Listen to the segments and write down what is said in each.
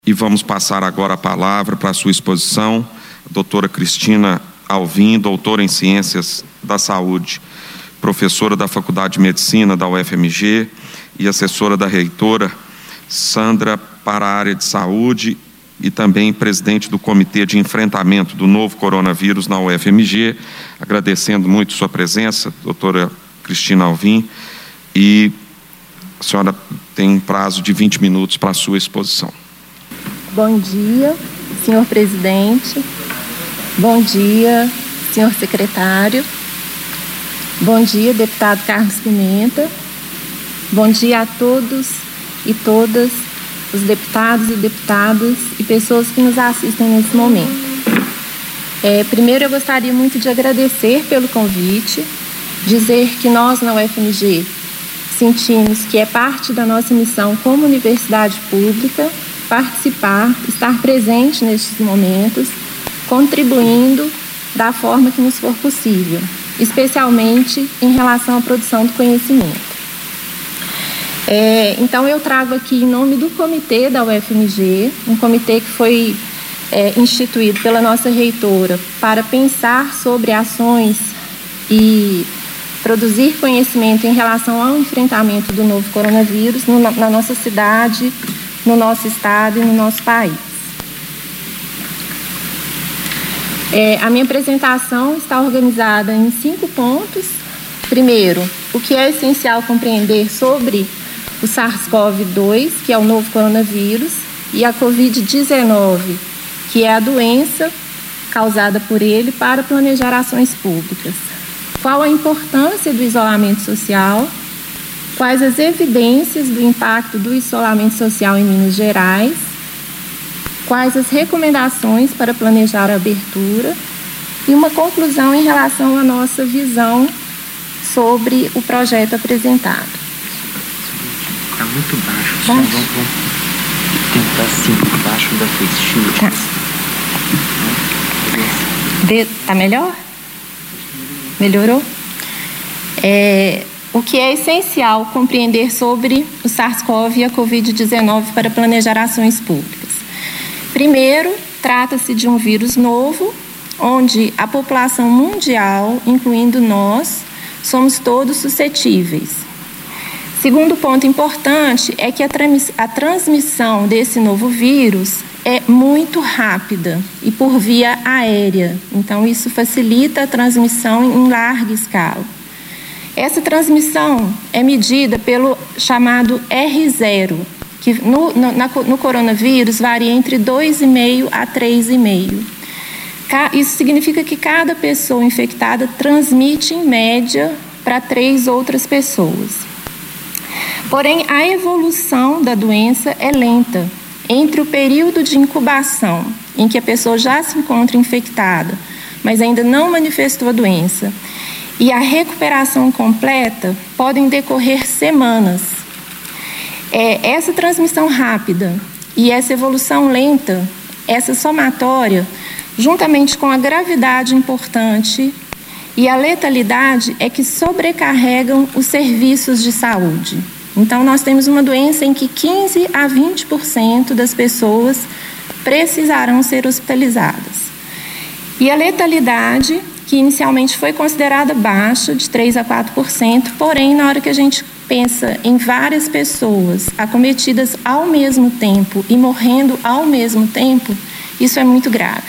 E vamos passar agora a palavra para a sua exposição, a doutora Cristina Alvim, doutora em Ciências da Saúde, professora da Faculdade de Medicina da UFMG e assessora da reitora Sandra para a área de saúde e também presidente do Comitê de Enfrentamento do Novo Coronavírus na UFMG, agradecendo muito sua presença, doutora Cristina Alvim, e a senhora tem um prazo de 20 minutos para a sua exposição. Bom dia, senhor presidente. Bom dia, senhor secretário. Bom dia, deputado Carlos Pimenta. Bom dia a todos e todas os deputados e deputadas e pessoas que nos assistem nesse momento. Primeiro, eu gostaria muito de agradecer pelo convite, dizer que nós na UFMG sentimos que é parte da nossa missão como universidade pública participar, estar presente nestes momentos, contribuindo da forma que nos for possível, especialmente em relação à produção do conhecimento. Então, eu trago aqui em nome do comitê da UFMG, um comitê que foi instituído pela nossa reitora para pensar sobre ações e produzir conhecimento em relação ao enfrentamento do novo coronavírus na nossa cidade, no nosso estado e no nosso país. A minha apresentação está organizada em 5 pontos. Primeiro, o que é essencial compreender sobre o SARS-CoV-2, que é o novo coronavírus, e a Covid-19, que é a doença causada por ele, para planejar ações públicas. Qual a importância do isolamento social? Quais as evidências do impacto do isolamento social em Minas Gerais? Quais as recomendações para planejar a abertura? E uma conclusão em relação à nossa visão sobre o projeto apresentado. Está muito baixo. Vamos tentar assim, baixo da face shield. Tá melhor? Melhorou? O que é essencial compreender sobre o SARS-CoV e a Covid-19 para planejar ações públicas. Primeiro, trata-se de um vírus novo, onde a população mundial, incluindo nós, somos todos suscetíveis. Segundo ponto importante é que a transmissão desse novo vírus é muito rápida e por via aérea. Então, isso facilita a transmissão em larga escala. Essa transmissão é medida pelo chamado R0, que no coronavírus varia entre 2,5 a 3,5. Isso significa que cada pessoa infectada transmite, em média, para 3 outras pessoas. Porém, a evolução da doença é lenta. Entre o período de incubação, em que a pessoa já se encontra infectada, mas ainda não manifestou a doença, e a recuperação completa, podem decorrer semanas. Essa transmissão rápida e essa evolução lenta, essa somatória, juntamente com a gravidade importante e a letalidade, é que sobrecarregam os serviços de saúde. Então, nós temos uma doença em que 15 a 20% das pessoas precisarão ser hospitalizadas. E a letalidade, que inicialmente foi considerada baixa, de 3 a 4%, porém, na hora que a gente pensa em várias pessoas acometidas ao mesmo tempo e morrendo ao mesmo tempo, isso é muito grave.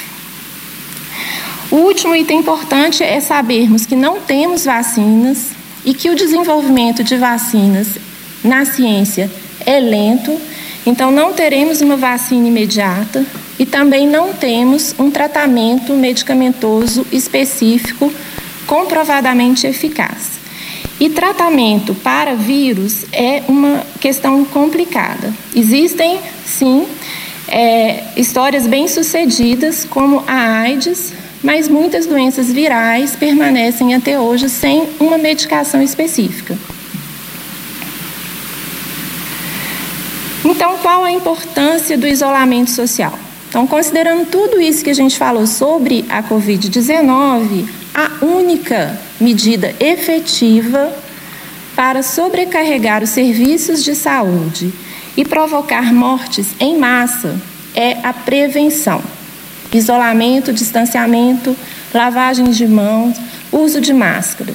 O último item importante é sabermos que não temos vacinas e que o desenvolvimento de vacinas na ciência é lento, então não teremos uma vacina imediata e também não temos um tratamento medicamentoso específico comprovadamente eficaz. E tratamento para vírus é uma questão complicada. Existem, sim, histórias bem-sucedidas, como a AIDS, mas muitas doenças virais permanecem até hoje sem uma medicação específica. Então, qual a importância do isolamento social? Então, considerando tudo isso que a gente falou sobre a Covid-19, a única medida efetiva para sobrecarregar os serviços de saúde e provocar mortes em massa é a prevenção. Isolamento, distanciamento, lavagem de mãos, uso de máscaras.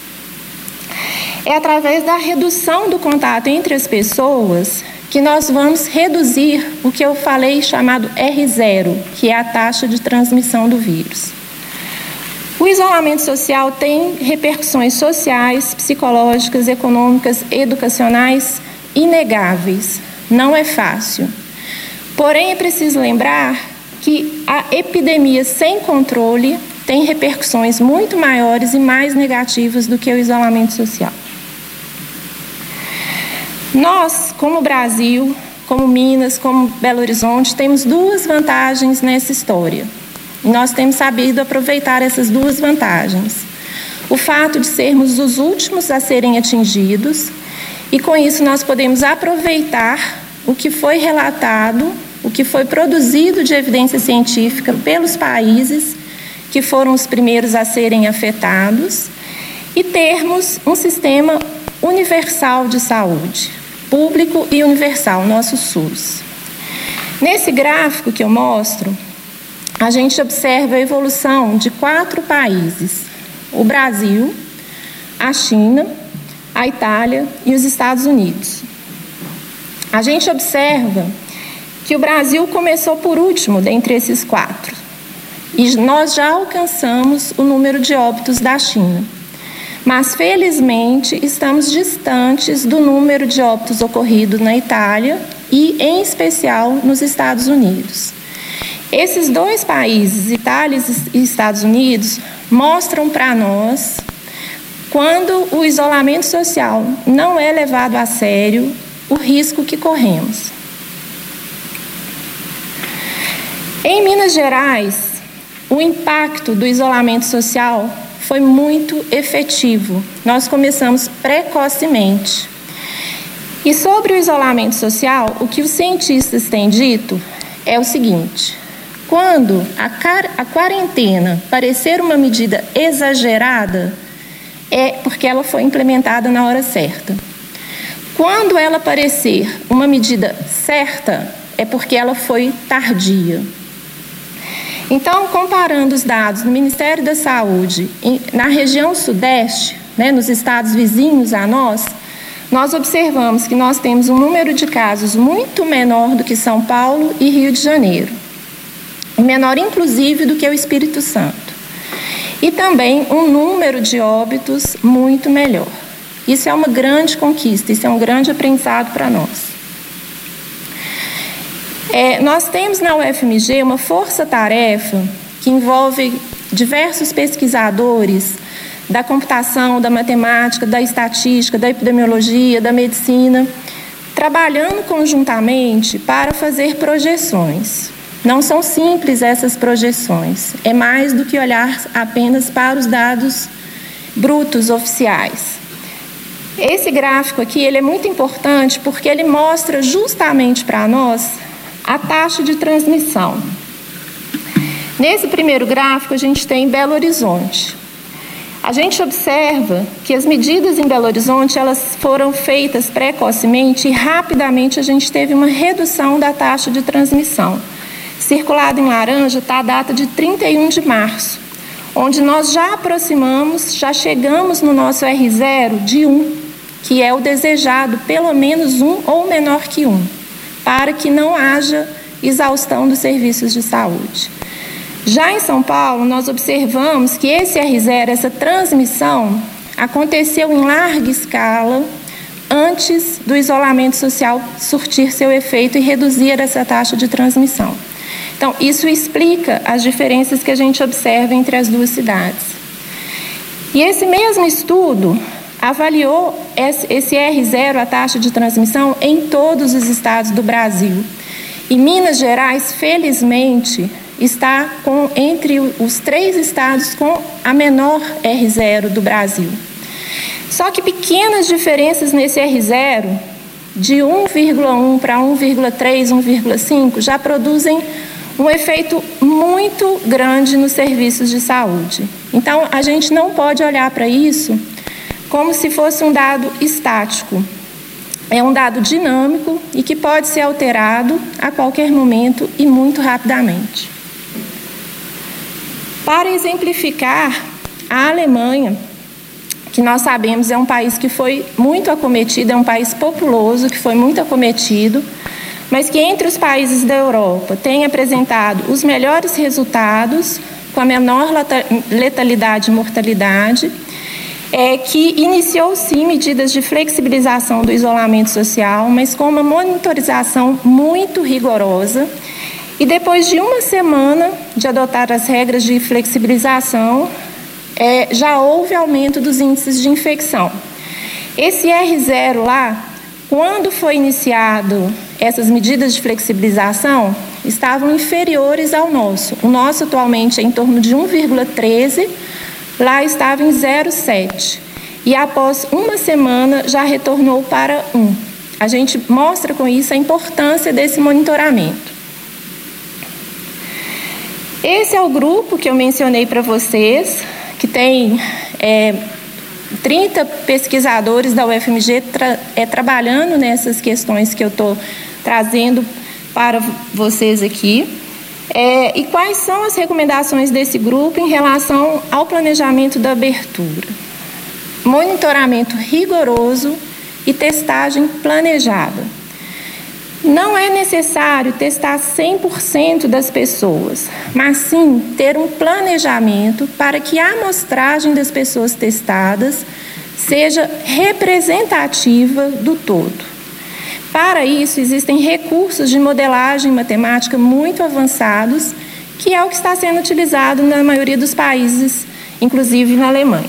É através da redução do contato entre as pessoas que nós vamos reduzir o que eu falei chamado R0, que é a taxa de transmissão do vírus. O isolamento social tem repercussões sociais, psicológicas, econômicas, educacionais inegáveis. Não é fácil. Porém, é preciso lembrar que a epidemia sem controle tem repercussões muito maiores e mais negativas do que o isolamento social. Nós, como Brasil, como Minas, como Belo Horizonte, temos duas vantagens nessa história. Nós temos sabido aproveitar essas duas vantagens. O fato de sermos os últimos a serem atingidos, e com isso nós podemos aproveitar o que foi relatado, o que foi produzido de evidência científica pelos países que foram os primeiros a serem afetados, e termos um sistema universal de saúde, público e universal, nosso SUS. Nesse gráfico que eu mostro, a gente observa a evolução de 4 países: o Brasil, a China, a Itália e os Estados Unidos. A gente observa que o Brasil começou por último dentre esses 4, e nós já alcançamos o número de óbitos da China. Mas, felizmente, estamos distantes do número de óbitos ocorridos na Itália e, em especial, nos Estados Unidos. Esses 2 países, Itália e Estados Unidos, mostram para nós quando o isolamento social não é levado a sério, o risco que corremos. Em Minas Gerais, o impacto do isolamento social foi muito efetivo. Nós começamos precocemente. E sobre o isolamento social, o que os cientistas têm dito é o seguinte: quando a quarentena parecer uma medida exagerada, é porque ela foi implementada na hora certa. Quando ela parecer uma medida certa, é porque ela foi tardia. Então, comparando os dados do Ministério da Saúde na região sudeste, nos estados vizinhos a nós observamos que nós temos um número de casos muito menor do que São Paulo e Rio de Janeiro, menor inclusive do que o Espírito Santo, e também um número de óbitos muito melhor. Isso é uma grande conquista, isso é um grande aprendizado para nós. Nós temos na UFMG uma força-tarefa que envolve diversos pesquisadores da computação, da matemática, da estatística, da epidemiologia, da medicina, trabalhando conjuntamente para fazer projeções. Não são simples essas projeções, é mais do que olhar apenas para os dados brutos oficiais. Esse gráfico aqui ele é muito importante porque ele mostra justamente para nós a taxa de transmissão. Nesse primeiro gráfico, a gente tem Belo Horizonte. A gente observa que as medidas em Belo Horizonte elas foram feitas precocemente e rapidamente a gente teve uma redução da taxa de transmissão. Circulado em laranja está a data de 31 de março, onde nós já aproximamos, já chegamos no nosso R0 de 1, que é o desejado, pelo menos 1 ou menor que 1. Para que não haja exaustão dos serviços de saúde. Já em São Paulo, nós observamos que esse R0, essa transmissão, aconteceu em larga escala antes do isolamento social surtir seu efeito e reduzir essa taxa de transmissão. Então, isso explica as diferenças que a gente observa entre as duas cidades. E esse mesmo estudo avaliou esse R0, a taxa de transmissão, em todos os estados do Brasil. E Minas Gerais, felizmente, está entre os 3 estados com a menor R0 do Brasil. Só que pequenas diferenças nesse R0, de 1,1 para 1,3, 1,5, já produzem um efeito muito grande nos serviços de saúde. Então, a gente não pode olhar para isso como se fosse um dado estático. é um dado dinâmico e que pode ser alterado a qualquer momento e muito rapidamente. Para exemplificar, a Alemanha, que nós sabemos é um país que foi muito acometido, é um país populoso, que foi muito acometido, mas que entre os países da Europa tem apresentado os melhores resultados, com a menor letalidade e mortalidade, que iniciou sim medidas de flexibilização do isolamento social, mas com uma monitorização muito rigorosa, e depois de uma semana de adotar as regras de flexibilização, já houve aumento dos índices de infecção. Esse R0 lá, quando foi iniciado essas medidas de flexibilização, estavam inferiores ao nosso. O nosso atualmente é em torno de 1,13, lá estava em 0,7. E após uma semana já retornou para 1. A gente mostra com isso a importância desse monitoramento. Esse é o grupo que eu mencionei para vocês, que tem 30 pesquisadores da UFMG trabalhando nessas questões que eu estou trazendo para vocês aqui. E quais são as recomendações desse grupo em relação ao planejamento da abertura? Monitoramento rigoroso e testagem planejada. Não é necessário testar 100% das pessoas, mas sim ter um planejamento para que a amostragem das pessoas testadas seja representativa do todo. Para isso, existem recursos de modelagem matemática muito avançados, que é o que está sendo utilizado na maioria dos países, inclusive na Alemanha.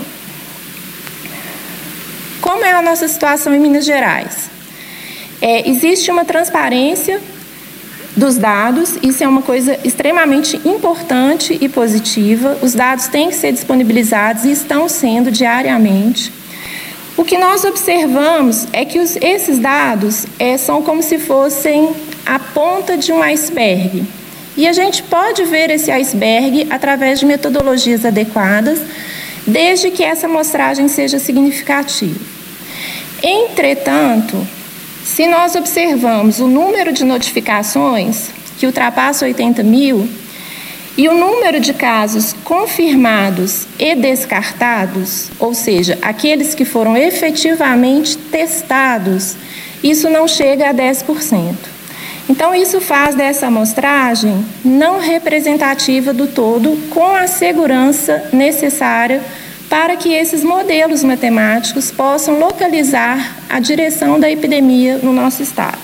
Como é a nossa situação em Minas Gerais? Existe uma transparência dos dados, isso é uma coisa extremamente importante e positiva. Os dados têm que ser disponibilizados e estão sendo diariamente. O que nós observamos é que esses dados são como se fossem a ponta de um iceberg. E a gente pode ver esse iceberg através de metodologias adequadas, desde que essa amostragem seja significativa. Entretanto, se nós observamos o número de notificações, que ultrapassa 80 mil, e o número de casos confirmados e descartados, ou seja, aqueles que foram efetivamente testados, isso não chega a 10%. Então, isso faz dessa amostragem não representativa do todo, com a segurança necessária para que esses modelos matemáticos possam localizar a direção da epidemia no nosso estado.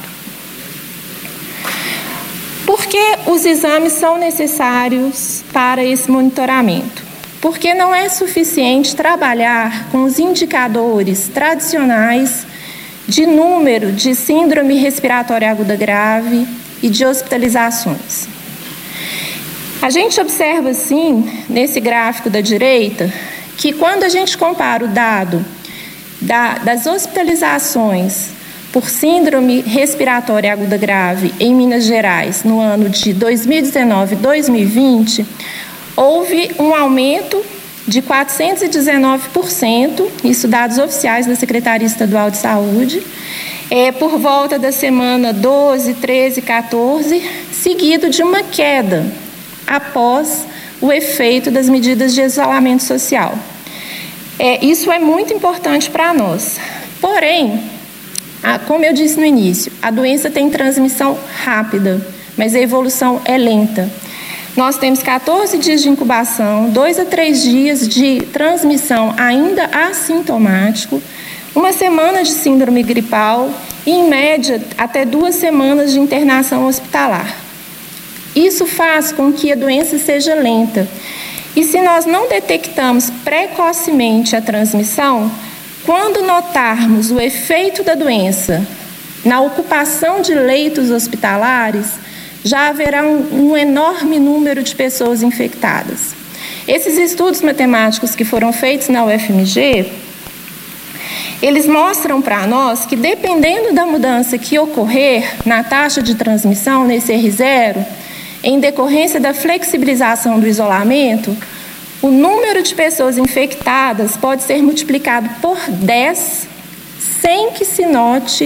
Por que os exames são necessários para esse monitoramento? Porque não é suficiente trabalhar com os indicadores tradicionais de número de síndrome respiratória aguda grave e de hospitalizações. A gente observa, assim, nesse gráfico da direita, que quando a gente compara o dado das hospitalizações por síndrome respiratória aguda grave em Minas Gerais no ano de 2019 e 2020, houve um aumento de 419%, isso dados oficiais da Secretaria Estadual de Saúde, por volta da semana 12, 13, 14, seguido de uma queda após o efeito das medidas de isolamento social. Isso é muito importante para nós. Porém, como eu disse no início, a doença tem transmissão rápida, mas a evolução é lenta. Nós temos 14 dias de incubação, 2 a 3 dias de transmissão ainda assintomático, 1 semana de síndrome gripal e, em média, até 2 semanas de internação hospitalar. Isso faz com que a doença seja lenta. E se nós não detectamos precocemente a transmissão, quando notarmos o efeito da doença na ocupação de leitos hospitalares, já haverá um enorme número de pessoas infectadas. Esses estudos matemáticos que foram feitos na UFMG, eles mostram para nós que, dependendo da mudança que ocorrer na taxa de transmissão, nesse R0, em decorrência da flexibilização do isolamento, o número de pessoas infectadas pode ser multiplicado por 10 sem que se note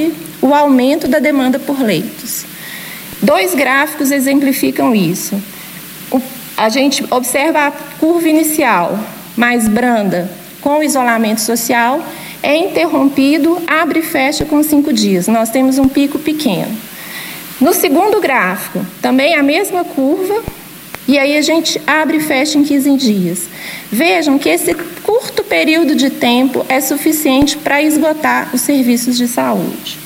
o aumento da demanda por leitos. 2 gráficos exemplificam isso. A gente observa a curva inicial, mais branda, com o isolamento social, é interrompido, abre e fecha com 5 dias. Nós temos um pico pequeno. No segundo gráfico, também a mesma curva, e aí a gente abre e fecha em 15 dias. Vejam que esse curto período de tempo é suficiente para esgotar os serviços de saúde.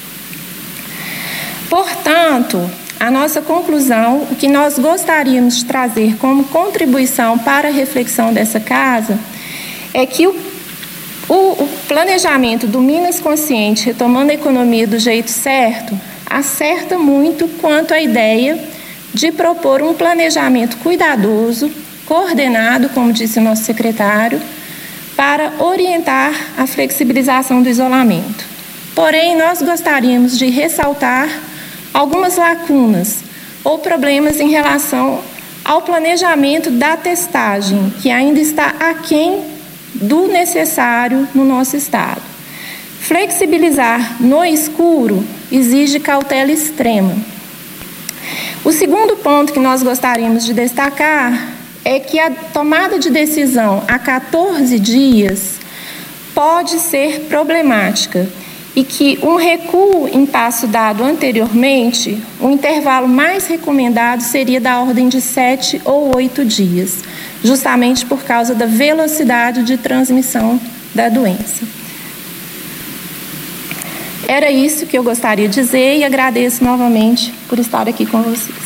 Portanto, a nossa conclusão, o que nós gostaríamos de trazer como contribuição para a reflexão dessa casa, é que o planejamento do Minas Consciente, retomando a economia do jeito certo, acerta muito quanto à ideia de propor um planejamento cuidadoso, coordenado, como disse o nosso secretário, para orientar a flexibilização do isolamento. Porém, nós gostaríamos de ressaltar algumas lacunas ou problemas em relação ao planejamento da testagem, que ainda está aquém do necessário no nosso estado. Flexibilizar no escuro exige cautela extrema. O segundo ponto que nós gostaríamos de destacar é que a tomada de decisão a 14 dias pode ser problemática e que um recuo em passo dado anteriormente, o intervalo mais recomendado seria da ordem de 7 ou 8 dias, justamente por causa da velocidade de transmissão da doença. Era isso que eu gostaria de dizer e agradeço novamente por estar aqui com vocês.